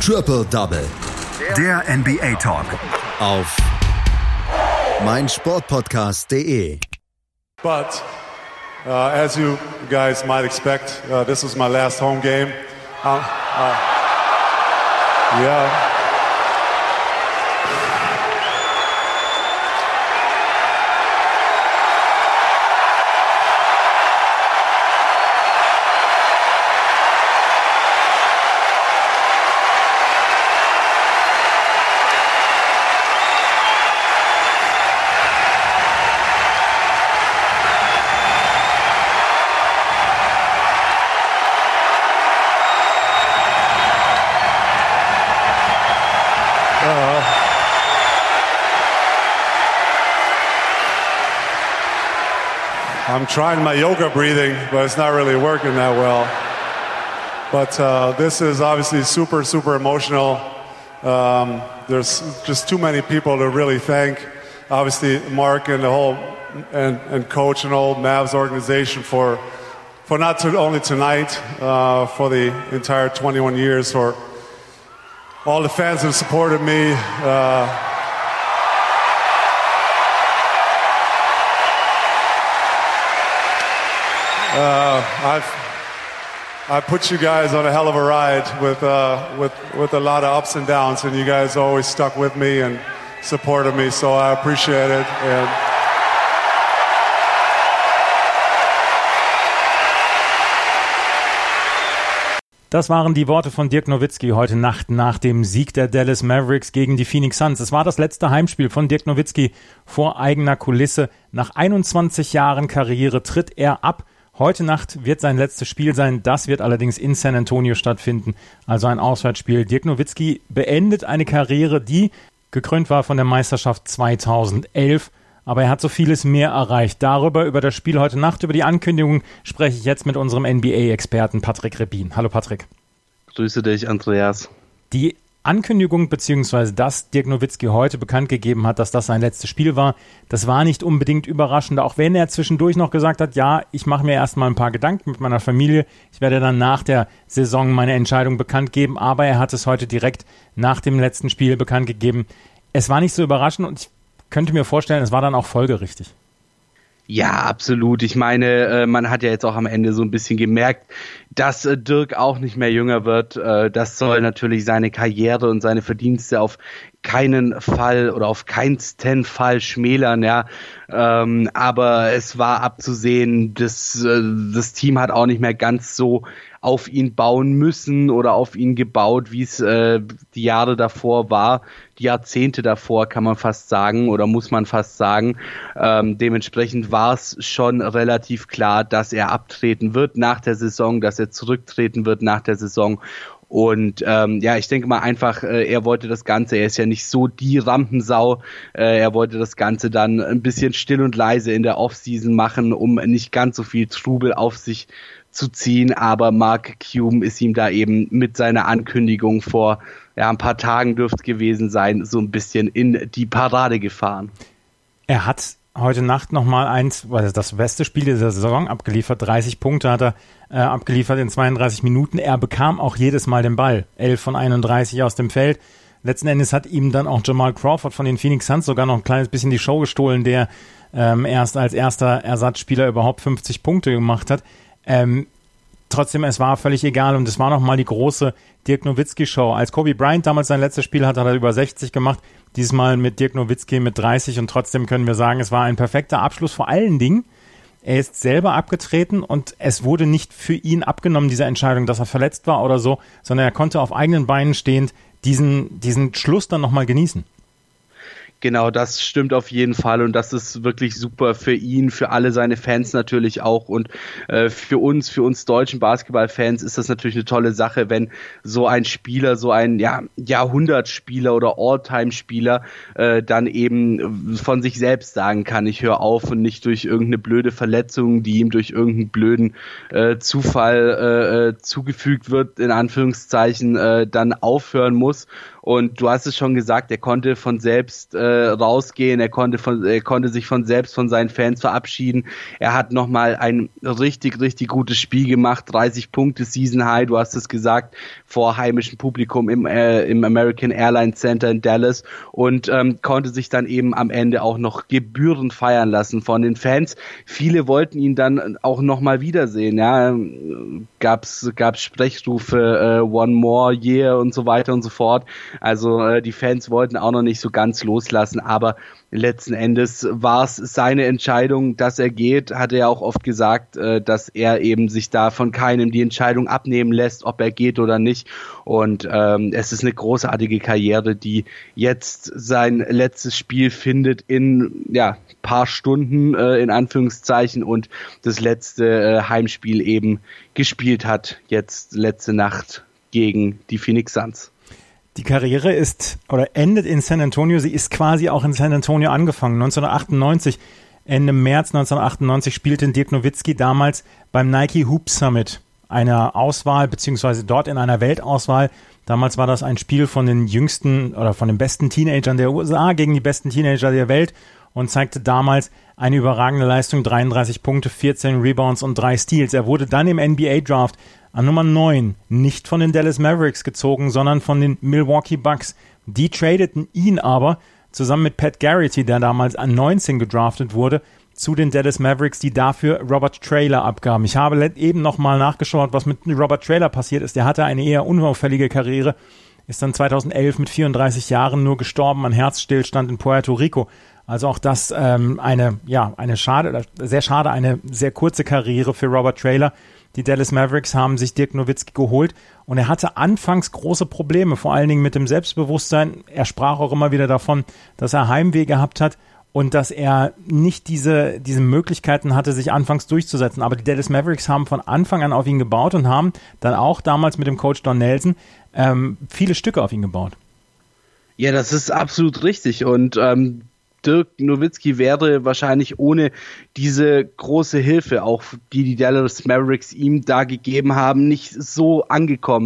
Triple Double. Der NBA Talk. Auf meinsportpodcast.de. But as you guys might expect, this is my last home game. Yeah. I'm trying my yoga breathing, but it's not really working that well. But this is obviously super, super emotional. There's just too many people to really thank. Obviously, Mark and the whole and coach and whole Mavs organization for not only tonight, for the entire 21 years, for all the fans that supported me. I put you guys on a hell of a ride with a lot of ups and downs, and you guys always stuck with me and supported me, so I appreciate it. And das waren die Worte von Dirk Nowitzki heute Nacht nach dem Sieg der Dallas Mavericks gegen die Phoenix Suns. Es war das letzte Heimspiel von Dirk Nowitzki vor eigener Kulisse. Nach 21 Jahren Karriere tritt er ab. Heute Nacht wird sein letztes Spiel sein. Das wird allerdings in San Antonio stattfinden. Also ein Auswärtsspiel. Dirk Nowitzki beendet eine Karriere, die gekrönt war von der Meisterschaft 2011. Aber er hat so vieles mehr erreicht. Über das Spiel heute Nacht, über die Ankündigung spreche ich jetzt mit unserem NBA-Experten Patrick Rebin. Hallo Patrick. Grüße dich, Andreas. Die Ankündigung bzw. dass Dirk Nowitzki heute bekannt gegeben hat, dass das sein letztes Spiel war, das war nicht unbedingt überraschend, auch wenn er zwischendurch noch gesagt hat, ja, ich mache mir erstmal ein paar Gedanken mit meiner Familie, ich werde dann nach der Saison meine Entscheidung bekannt geben, aber er hat es heute direkt nach dem letzten Spiel bekannt gegeben. Es war nicht so überraschend und ich könnte mir vorstellen, es war dann auch folgerichtig. Ja, absolut. Ich meine, man hat ja jetzt auch am Ende so ein bisschen gemerkt, dass Dirk auch nicht mehr jünger wird. Das soll natürlich seine Karriere und seine Verdienste auf keinen Fall oder auf keinsten Fall schmälern, ja. Aber es war abzusehen, das Team hat auch nicht mehr ganz so auf ihn bauen müssen oder auf ihn gebaut, wie es die Jahre davor war, die Jahrzehnte davor kann man fast sagen oder muss man fast sagen. Dementsprechend war es schon relativ klar, dass er abtreten wird nach der Saison, dass er zurücktreten wird nach der Saison. Und ich denke mal einfach, er wollte das Ganze, er ist ja nicht so die Rampensau, er wollte das Ganze dann ein bisschen still und leise in der Offseason machen, um nicht ganz so viel Trubel auf sich zu ziehen, aber Mark Cuban ist ihm da eben mit seiner Ankündigung vor ein paar Tagen dürfte es gewesen sein, so ein bisschen in die Parade gefahren. Er hat heute Nacht nochmal das beste Spiel dieser Saison abgeliefert, 30 Punkte hat er abgeliefert in 32 Minuten, er bekam auch jedes Mal den Ball, 11 von 31 aus dem Feld. Letzten Endes hat ihm dann auch Jamal Crawford von den Phoenix Suns sogar noch ein kleines bisschen die Show gestohlen, der erst als erster Ersatzspieler überhaupt 50 Punkte gemacht hat. Trotzdem, es war völlig egal und es war nochmal die große Dirk Nowitzki-Show. Als Kobe Bryant damals sein letztes Spiel hatte, hat er über 60 gemacht, diesmal mit Dirk Nowitzki mit 30 und trotzdem können wir sagen, es war ein perfekter Abschluss. Vor allen Dingen, er ist selber abgetreten und es wurde nicht für ihn abgenommen, diese Entscheidung, dass er verletzt war oder so, sondern er konnte auf eigenen Beinen stehend diesen Schluss dann nochmal genießen. Genau, das stimmt auf jeden Fall und das ist wirklich super für ihn, für alle seine Fans natürlich auch und für uns deutschen Basketballfans ist das natürlich eine tolle Sache, wenn so ein Spieler, so ein Jahrhundertspieler oder All-Time-Spieler dann eben von sich selbst sagen kann, ich höre auf und nicht durch irgendeine blöde Verletzung, die ihm durch irgendeinen blöden Zufall zugefügt wird, in Anführungszeichen, dann aufhören muss. Und du hast es schon gesagt, er konnte von selbst rausgehen, er konnte sich von seinen Fans verabschieden. Er hat nochmal ein richtig, richtig gutes Spiel gemacht, 30 Punkte Season High, du hast es gesagt, vor heimischem Publikum im American Airlines Center in Dallas und konnte sich dann eben am Ende auch noch gebührend feiern lassen von den Fans. Viele wollten ihn dann auch nochmal wiedersehen, ja, gab's Sprechrufe, One More Year und so weiter und so fort. Also die Fans wollten auch noch nicht so ganz loslassen, aber letzten Endes war es seine Entscheidung, dass er geht, hat er auch oft gesagt, dass er eben sich da von keinem die Entscheidung abnehmen lässt, ob er geht oder nicht. Und es ist eine großartige Karriere, die jetzt sein letztes Spiel findet in paar Stunden in Anführungszeichen und das letzte Heimspiel eben gespielt hat, jetzt letzte Nacht gegen die Phoenix Suns. Die Karriere endet in San Antonio. Sie ist quasi auch in San Antonio angefangen. 1998, Ende März 1998 spielte Dirk Nowitzki damals beim Nike Hoop Summit, einer Auswahl, beziehungsweise dort in einer Weltauswahl. Damals war das ein Spiel von den jüngsten oder von den besten Teenagern der USA gegen die besten Teenager der Welt und zeigte damals eine überragende Leistung, 33 Punkte, 14 Rebounds und 3 Steals. Er wurde dann im NBA-Draft an Nummer 9 nicht von den Dallas Mavericks gezogen, sondern von den Milwaukee Bucks. Die tradeten ihn aber zusammen mit Pat Garrity, der damals an 19 gedraftet wurde, zu den Dallas Mavericks, die dafür Robert Traylor abgaben. Ich habe eben nochmal nachgeschaut, was mit Robert Traylor passiert ist. Der hatte eine eher unauffällige Karriere, ist dann 2011 mit 34 Jahren nur gestorben an Herzstillstand in Puerto Rico. Also auch das eine sehr kurze Karriere für Robert Traylor. Die Dallas Mavericks haben sich Dirk Nowitzki geholt und er hatte anfangs große Probleme, vor allen Dingen mit dem Selbstbewusstsein. Er sprach auch immer wieder davon, dass er Heimweh gehabt hat und dass er nicht diese Möglichkeiten hatte, sich anfangs durchzusetzen. Aber die Dallas Mavericks haben von Anfang an auf ihn gebaut und haben dann auch damals mit dem Coach Don Nelson viele Stücke auf ihn gebaut. Ja, das ist absolut richtig und Dirk Nowitzki wäre wahrscheinlich ohne diese große Hilfe, auch die Dallas Mavericks ihm da gegeben haben, nicht so angekommen.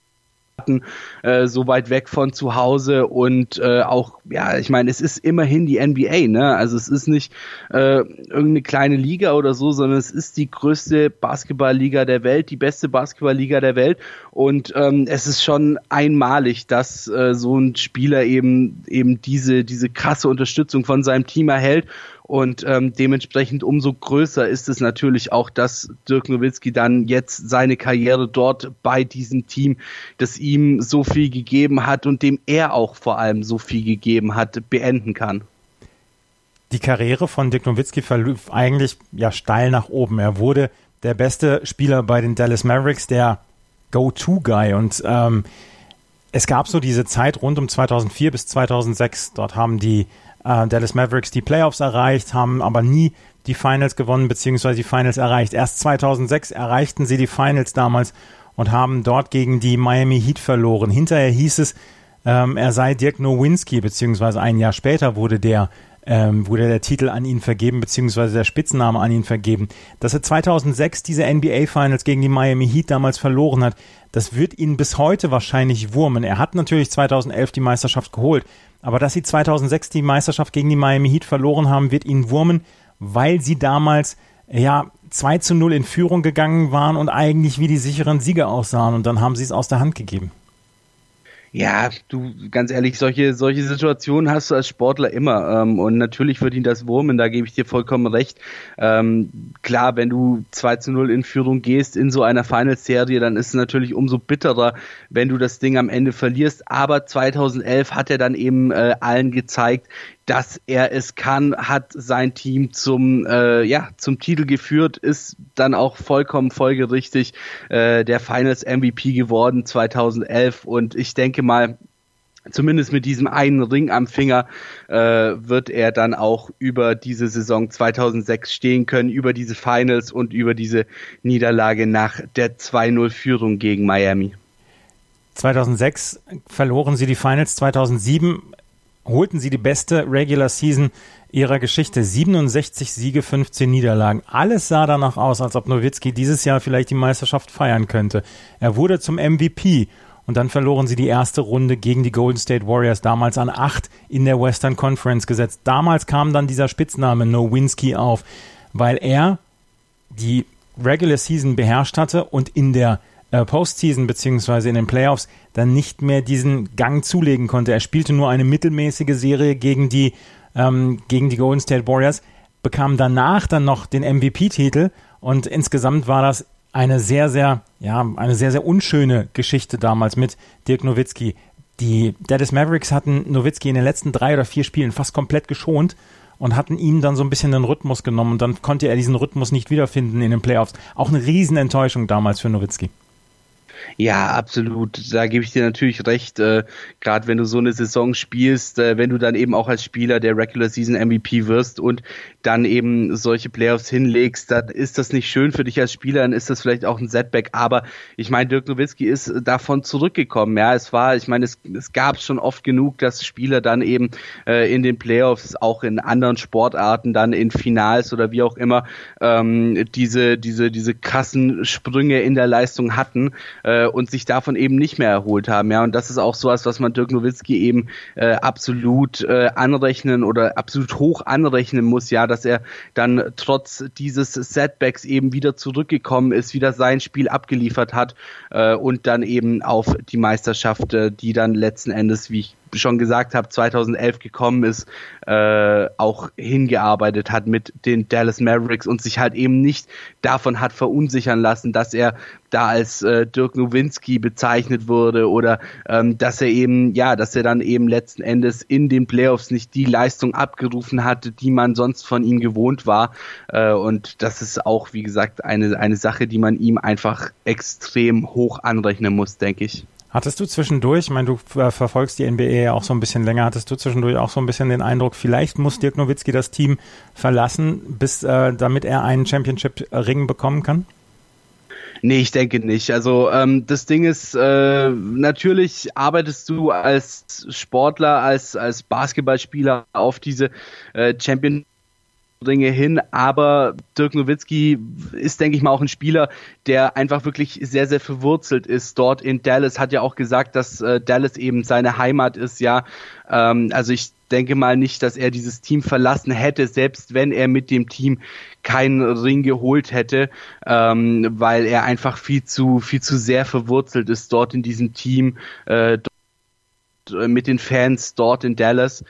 So weit weg von zu Hause und auch, ich meine, es ist immerhin die NBA, ne? Also es ist nicht irgendeine kleine Liga oder so, sondern es ist die größte Basketballliga der Welt, die beste Basketballliga der Welt und es ist schon einmalig, dass so ein Spieler eben diese krasse Unterstützung von seinem Team erhält. Und dementsprechend umso größer ist es natürlich auch, dass Dirk Nowitzki dann jetzt seine Karriere dort bei diesem Team, das ihm so viel gegeben hat und dem er auch vor allem so viel gegeben hat, beenden kann. Die Karriere von Dirk Nowitzki verlief eigentlich steil nach oben. Er wurde der beste Spieler bei den Dallas Mavericks, der Go-To-Guy und es gab so diese Zeit rund um 2004 bis 2006. Dort haben die Dallas Mavericks die Playoffs erreicht, haben aber nie die Finals gewonnen bzw. die Finals erreicht. Erst 2006 erreichten sie die Finals damals und haben dort gegen die Miami Heat verloren. Hinterher hieß es, er sei Dirk Nowitzki, beziehungsweise ein Jahr später wurde der Titel an ihn vergeben, beziehungsweise der Spitzname an ihn vergeben. Dass er 2006 diese NBA Finals gegen die Miami Heat damals verloren hat, das wird ihn bis heute wahrscheinlich wurmen. Er hat natürlich 2011 die Meisterschaft geholt, aber dass sie 2006 die Meisterschaft gegen die Miami Heat verloren haben, wird ihn wurmen, weil sie damals 2-0 in Führung gegangen waren und eigentlich wie die sicheren Sieger aussahen und dann haben sie es aus der Hand gegeben. Ja, du, ganz ehrlich, solche Situationen hast du als Sportler immer und natürlich wird ihn das wurmen, da gebe ich dir vollkommen recht. Klar, wenn du 2-0 in Führung gehst in so einer Finals-Serie, dann ist es natürlich umso bitterer, wenn du das Ding am Ende verlierst, aber 2011 hat er dann eben allen gezeigt, dass er es kann, hat sein Team zum Titel geführt, ist dann auch vollkommen folgerichtig der Finals MVP geworden 2011 und ich denke mal, zumindest mit diesem einen Ring am Finger wird er dann auch über diese Saison 2006 stehen können, über diese Finals und über diese Niederlage nach der 2-0-Führung gegen Miami. 2006 verloren sie die Finals, 2007 holten sie die beste Regular Season ihrer Geschichte. 67 Siege, 15 Niederlagen. Alles sah danach aus, als ob Nowitzki dieses Jahr vielleicht die Meisterschaft feiern könnte. Er wurde zum MVP und dann verloren sie die erste Runde gegen die Golden State Warriors, damals an 8 in der Western Conference gesetzt. Damals kam dann dieser Spitzname Nowinski auf, weil er die Regular Season beherrscht hatte und in der Postseason beziehungsweise in den Playoffs dann nicht mehr diesen Gang zulegen konnte. Er spielte nur eine mittelmäßige Serie gegen die Golden State Warriors, bekam danach dann noch den MVP-Titel und insgesamt war das eine sehr, sehr unschöne Geschichte damals mit Dirk Nowitzki. Die Dallas Mavericks hatten Nowitzki in den letzten 3 oder 4 Spielen fast komplett geschont und hatten ihm dann so ein bisschen den Rhythmus genommen und dann konnte er diesen Rhythmus nicht wiederfinden in den Playoffs. Auch eine Riesenenttäuschung damals für Nowitzki. Ja, absolut. Da gebe ich dir natürlich recht. Gerade wenn du so eine Saison spielst, wenn du dann eben auch als Spieler der Regular Season MVP wirst und dann eben solche Playoffs hinlegst, dann ist das nicht schön für dich als Spieler, dann ist das vielleicht auch ein Setback. Aber ich meine, Dirk Nowitzki ist davon zurückgekommen. Ja, es gab schon oft genug, dass Spieler dann eben in den Playoffs, auch in anderen Sportarten, dann in Finals oder wie auch immer, diese krassen Sprünge in der Leistung hatten und sich davon eben nicht mehr erholt haben. Ja, und das ist auch sowas, was man Dirk Nowitzki eben absolut anrechnen oder absolut hoch anrechnen muss, ja, dass er dann trotz dieses Setbacks eben wieder zurückgekommen ist, wieder sein Spiel abgeliefert hat und dann eben auf die Meisterschaft, die dann letzten Endes, wie ich schon gesagt habe, 2011 gekommen ist, auch hingearbeitet hat mit den Dallas Mavericks und sich halt eben nicht davon hat verunsichern lassen, dass er da als Dirk Nowitzki bezeichnet wurde oder dass er dann eben letzten Endes in den Playoffs nicht die Leistung abgerufen hatte, die man sonst von ihm gewohnt war. Und das ist auch, wie gesagt, eine Sache, die man ihm einfach extrem hoch anrechnen muss, denke ich. Hattest du zwischendurch, ich meine, du verfolgst die NBA ja auch so ein bisschen länger, hattest du zwischendurch auch so ein bisschen den Eindruck, vielleicht muss Dirk Nowitzki das Team verlassen, damit er einen Championship-Ring bekommen kann? Nee, ich denke nicht. Also das Ding ist, natürlich arbeitest du als Sportler, als Basketballspieler auf diese Championship Ringe hin, aber Dirk Nowitzki ist, denke ich mal, auch ein Spieler, der einfach wirklich sehr, sehr verwurzelt ist dort in Dallas, hat ja auch gesagt, dass Dallas eben seine Heimat ist, ja, also ich denke mal nicht, dass er dieses Team verlassen hätte, selbst wenn er mit dem Team keinen Ring geholt hätte, weil er einfach viel zu sehr verwurzelt ist dort in diesem Team, mit den Fans dort in Dallas,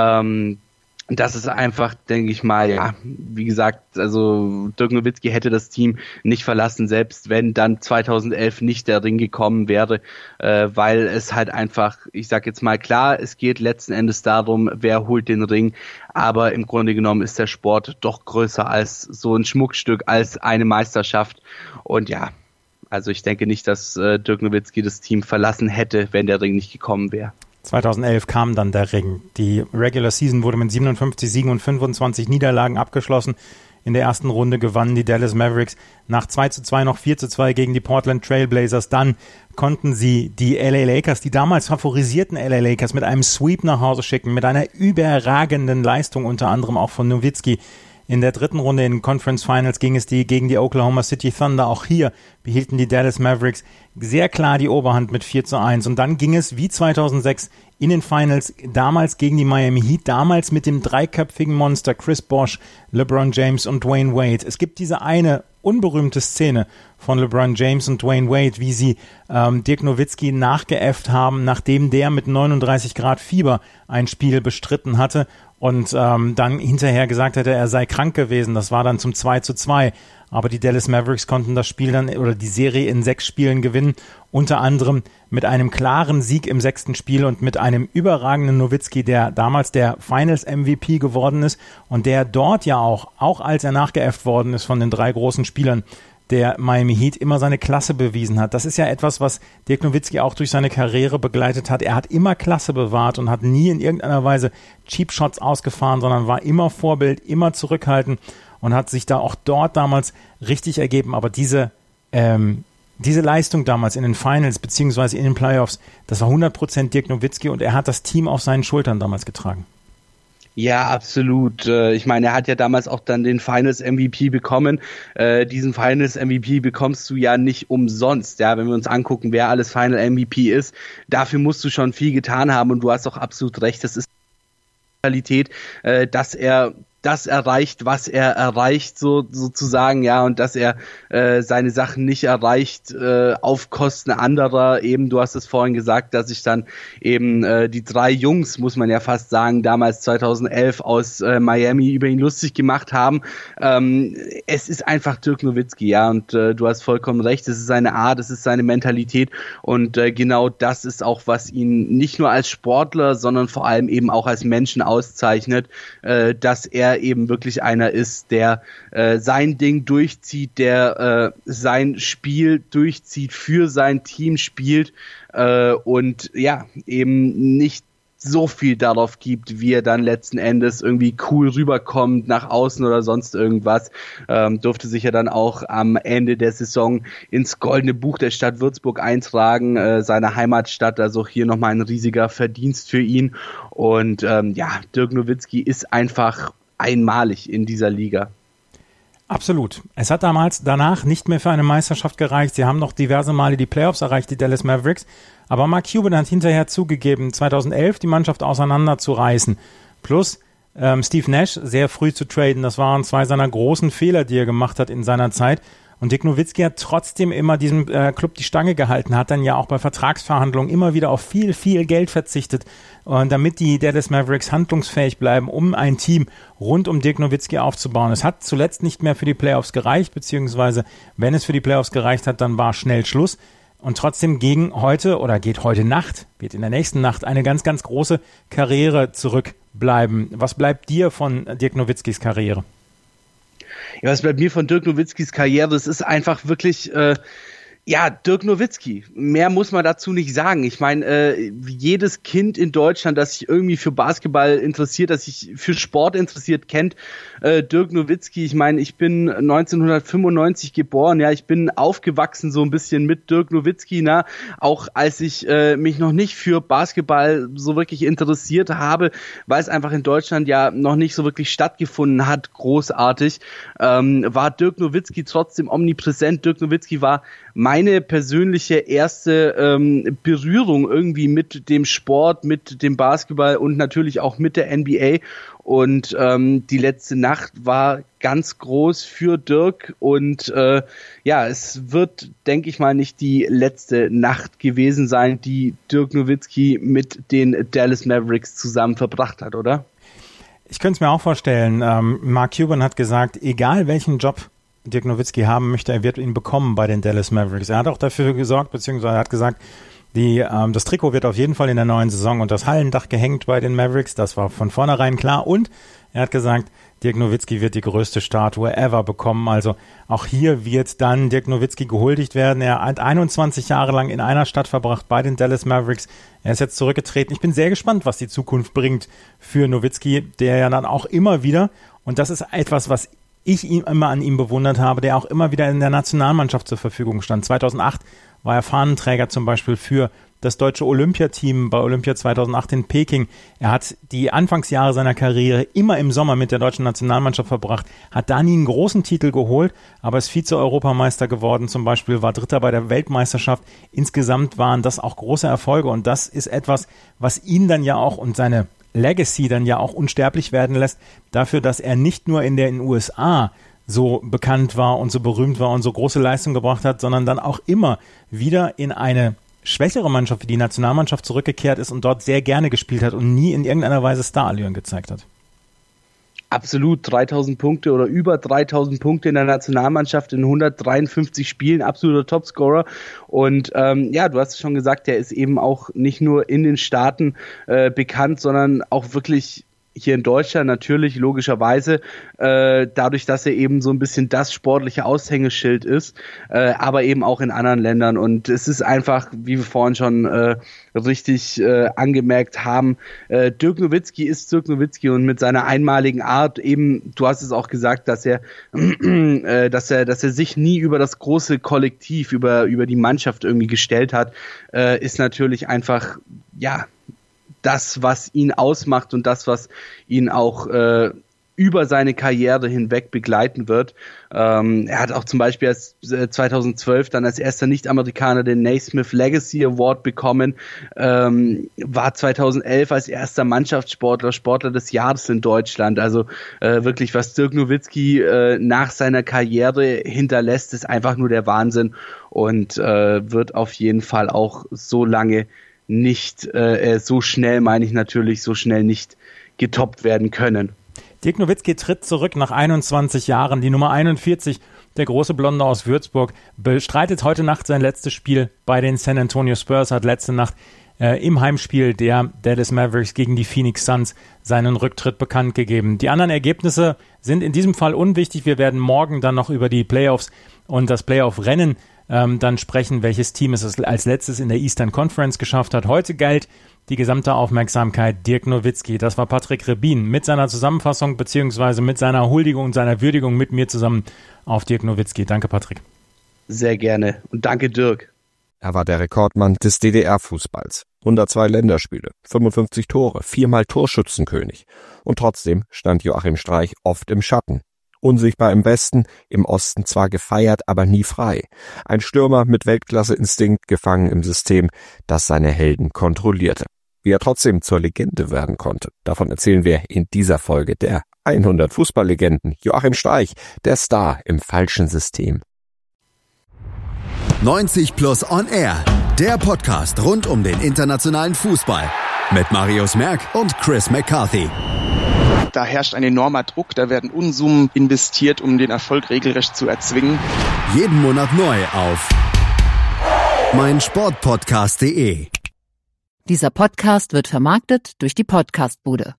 das ist einfach, denke ich mal, ja, wie gesagt, also Dirk Nowitzki hätte das Team nicht verlassen, selbst wenn dann 2011 nicht der Ring gekommen wäre, weil es halt einfach, ich sag jetzt mal, klar, es geht letzten Endes darum, wer holt den Ring, aber im Grunde genommen ist der Sport doch größer als so ein Schmuckstück, als eine Meisterschaft und ja, also ich denke nicht, dass Dirk Nowitzki das Team verlassen hätte, wenn der Ring nicht gekommen wäre. 2011 kam dann der Ring. Die Regular Season wurde mit 57 Siegen und 25 Niederlagen abgeschlossen. In der ersten Runde gewannen die Dallas Mavericks nach 2:2 noch 4:2 gegen die Portland Trail Blazers. Dann konnten sie die LA Lakers, die damals favorisierten LA Lakers, mit einem Sweep nach Hause schicken, mit einer überragenden Leistung, unter anderem auch von Nowitzki. In der dritten Runde in den Conference Finals ging es gegen die Oklahoma City Thunder. Auch hier behielten die Dallas Mavericks sehr klar die Oberhand mit 4:1. Und dann ging es wie 2006 in den Finals, damals gegen die Miami Heat, damals mit dem dreiköpfigen Monster Chris Bosh, LeBron James und Dwayne Wade. Es gibt diese eine unberühmte Szene von LeBron James und Dwayne Wade, wie sie Dirk Nowitzki nachgeäfft haben, nachdem der mit 39 Grad Fieber ein Spiel bestritten hatte und dann hinterher gesagt hätte, er sei krank gewesen. Das war dann zum 2:2. Aber die Dallas Mavericks konnten das Spiel dann oder die Serie in 6 Spielen gewinnen, unter anderem mit einem klaren Sieg im 6. Spiel und mit einem überragenden Nowitzki, der damals der Finals MVP geworden ist und der dort ja auch als er nachgeäfft worden ist von den 3 großen Spielern der Miami Heat, immer seine Klasse bewiesen hat. Das ist ja etwas, was Dirk Nowitzki auch durch seine Karriere begleitet hat. Er hat immer Klasse bewahrt und hat nie in irgendeiner Weise Cheap Shots ausgefahren, sondern war immer Vorbild, immer zurückhaltend und hat sich da auch dort damals richtig ergeben. Aber diese Leistung damals in den Finals beziehungsweise in den Playoffs, das war 100% Dirk Nowitzki und er hat das Team auf seinen Schultern damals getragen. Ja, absolut. Ich meine, er hat ja damals auch dann den Finals-MVP bekommen. Diesen Finals-MVP bekommst du ja nicht umsonst. Ja, wenn wir uns angucken, wer alles Final-MVP ist, dafür musst du schon viel getan haben und du hast auch absolut recht. Das ist Qualität, dass er das erreicht, was er erreicht, sozusagen, ja, und dass er seine Sachen nicht erreicht auf Kosten anderer. Eben, du hast es vorhin gesagt, dass sich dann eben die 3 Jungs, muss man ja fast sagen, damals 2011 aus Miami über ihn lustig gemacht haben. Es ist einfach Dirk Nowitzki, ja, und du hast vollkommen recht, es ist seine Art, es ist seine Mentalität und genau das ist auch, was ihn nicht nur als Sportler, sondern vor allem eben auch als Menschen auszeichnet, dass er eben wirklich einer ist, der sein Ding durchzieht, der sein Spiel durchzieht, für sein Team spielt und ja, eben nicht so viel darauf gibt, wie er dann letzten Endes irgendwie cool rüberkommt nach außen oder sonst irgendwas. Durfte sich ja dann auch am Ende der Saison ins Goldene Buch der Stadt Würzburg eintragen, seiner Heimatstadt, also hier nochmal ein riesiger Verdienst für ihn. Und ja, Dirk Nowitzki ist einfach einmalig in dieser Liga. Absolut. Es hat damals danach nicht mehr für eine Meisterschaft gereicht. Sie haben noch diverse Male die Playoffs erreicht, die Dallas Mavericks. Aber Mark Cuban hat hinterher zugegeben, 2011 die Mannschaft auseinanderzureißen. Plus Steve Nash sehr früh zu traden. Das waren 2 seiner großen Fehler, die er gemacht hat in seiner Zeit. Und Dirk Nowitzki hat trotzdem immer diesem Club die Stange gehalten, hat dann ja auch bei Vertragsverhandlungen immer wieder auf viel, viel Geld verzichtet, damit die Dallas Mavericks handlungsfähig bleiben, um ein Team rund um Dirk Nowitzki aufzubauen. Es hat zuletzt nicht mehr für die Playoffs gereicht, beziehungsweise wenn es für die Playoffs gereicht hat, dann war schnell Schluss. Und trotzdem geht in der nächsten Nacht eine ganz, ganz große Karriere zurückbleiben. Was bleibt dir von Dirk Nowitzkis Karriere? Ja, was bleibt mir von Dirk Nowitzkis Karriere? Das ist einfach wirklich, Dirk Nowitzki. Mehr muss man dazu nicht sagen. Ich meine, jedes Kind in Deutschland, das sich irgendwie für Basketball interessiert, das sich für Sport interessiert, kennt Dirk Nowitzki. Ich meine, ich bin 1995 geboren, ja, ich bin aufgewachsen so ein bisschen mit Dirk Nowitzki, auch als ich mich noch nicht für Basketball so wirklich interessiert habe, weil es einfach in Deutschland ja noch nicht so wirklich stattgefunden hat, großartig, war Dirk Nowitzki trotzdem omnipräsent. Dirk Nowitzki war meine persönliche erste Berührung irgendwie mit dem Sport, mit dem Basketball und natürlich auch mit der NBA. Und die letzte Nacht war ganz groß für Dirk und es wird, denke ich mal, nicht die letzte Nacht gewesen sein, die Dirk Nowitzki mit den Dallas Mavericks zusammen verbracht hat, oder? Ich könnte es mir auch vorstellen. Mark Cuban hat gesagt, egal welchen Job Dirk Nowitzki haben möchte, er wird ihn bekommen bei den Dallas Mavericks. Er hat auch dafür gesorgt, beziehungsweise er hat gesagt, das Trikot wird auf jeden Fall in der neuen Saison unter das Hallendach gehängt bei den Mavericks. Das war von vornherein klar. Und er hat gesagt, Dirk Nowitzki wird die größte Statue ever bekommen. Also auch hier wird dann Dirk Nowitzki gehuldigt werden. Er hat 21 Jahre lang in einer Stadt verbracht bei den Dallas Mavericks. Er ist jetzt zurückgetreten. Ich bin sehr gespannt, was die Zukunft bringt für Nowitzki, der ja dann auch immer wieder, und das ist etwas, was ich immer an ihm bewundert habe, der auch immer wieder in der Nationalmannschaft zur Verfügung stand. 2008 war er Fahnenträger zum Beispiel für das deutsche Olympiateam bei Olympia 2008 in Peking. Er hat die Anfangsjahre seiner Karriere immer im Sommer mit der deutschen Nationalmannschaft verbracht, hat da nie einen großen Titel geholt, aber ist Vize-Europameister geworden zum Beispiel, war Dritter bei der Weltmeisterschaft. Insgesamt waren das auch große Erfolge und das ist etwas, was ihn dann ja auch und seine Legacy dann ja auch unsterblich werden lässt, dafür, dass er nicht nur in den USA so bekannt war und so berühmt war und so große Leistung gebracht hat, sondern dann auch immer wieder in eine schwächere Mannschaft wie die Nationalmannschaft zurückgekehrt ist und dort sehr gerne gespielt hat und nie in irgendeiner Weise Starallüren gezeigt hat. Absolut, 3000 Punkte oder über 3000 Punkte in der Nationalmannschaft in 153 Spielen, absoluter Topscorer. Und du hast es schon gesagt, der ist eben auch nicht nur in den Staaten bekannt, sondern auch wirklich hier in Deutschland natürlich, logischerweise, dadurch, dass er eben so ein bisschen das sportliche Aushängeschild ist, aber eben auch in anderen Ländern. Und es ist einfach, wie wir vorhin schon richtig angemerkt haben, Dirk Nowitzki ist Dirk Nowitzki und mit seiner einmaligen Art eben, du hast es auch gesagt, dass er sich nie über das große Kollektiv, über die Mannschaft irgendwie gestellt hat, ist natürlich einfach, das, was ihn ausmacht und das, was ihn auch über seine Karriere hinweg begleiten wird. Er hat auch zum Beispiel 2012 dann als erster Nicht-Amerikaner den Naismith Legacy Award bekommen, war 2011 als erster Mannschaftssportler Sportler des Jahres in Deutschland. Also wirklich, was Dirk Nowitzki nach seiner Karriere hinterlässt, ist einfach nur der Wahnsinn und wird auf jeden Fall auch so lange nicht, so schnell nicht getoppt werden können. Dirk Nowitzki tritt zurück nach 21 Jahren. Die Nummer 41, der große Blonde aus Würzburg, bestreitet heute Nacht sein letztes Spiel bei den San Antonio Spurs, hat letzte Nacht im Heimspiel der Dallas Mavericks gegen die Phoenix Suns seinen Rücktritt bekannt gegeben. Die anderen Ergebnisse sind in diesem Fall unwichtig. Wir werden morgen dann noch über die Playoffs und das Playoff-Rennen dann sprechen, welches Team es als letztes in der Eastern Conference geschafft hat. Heute galt die gesamte Aufmerksamkeit Dirk Nowitzki. Das war Patrick Rebin mit seiner Zusammenfassung beziehungsweise mit seiner Huldigung und seiner Würdigung mit mir zusammen auf Dirk Nowitzki. Danke, Patrick. Sehr gerne und danke, Dirk. Er war der Rekordmann des DDR-Fußballs. 102 Länderspiele, 55 Tore, 4-mal Torschützenkönig. Und trotzdem stand Joachim Streich oft im Schatten. Unsichtbar im Westen, im Osten zwar gefeiert, aber nie frei. Ein Stürmer mit Weltklasse-Instinkt, gefangen im System, das seine Helden kontrollierte. Wie er trotzdem zur Legende werden konnte, davon erzählen wir in dieser Folge der 100 Fußballlegenden. Joachim Streich, der Star im falschen System. 90 Plus On Air, der Podcast rund um den internationalen Fußball mit Marius Merck und Chris McCarthy. Da herrscht ein enormer Druck, da werden Unsummen investiert, um den Erfolg regelrecht zu erzwingen. Jeden Monat neu auf meinsportpodcast.de. Dieser Podcast wird vermarktet durch die Podcastbude.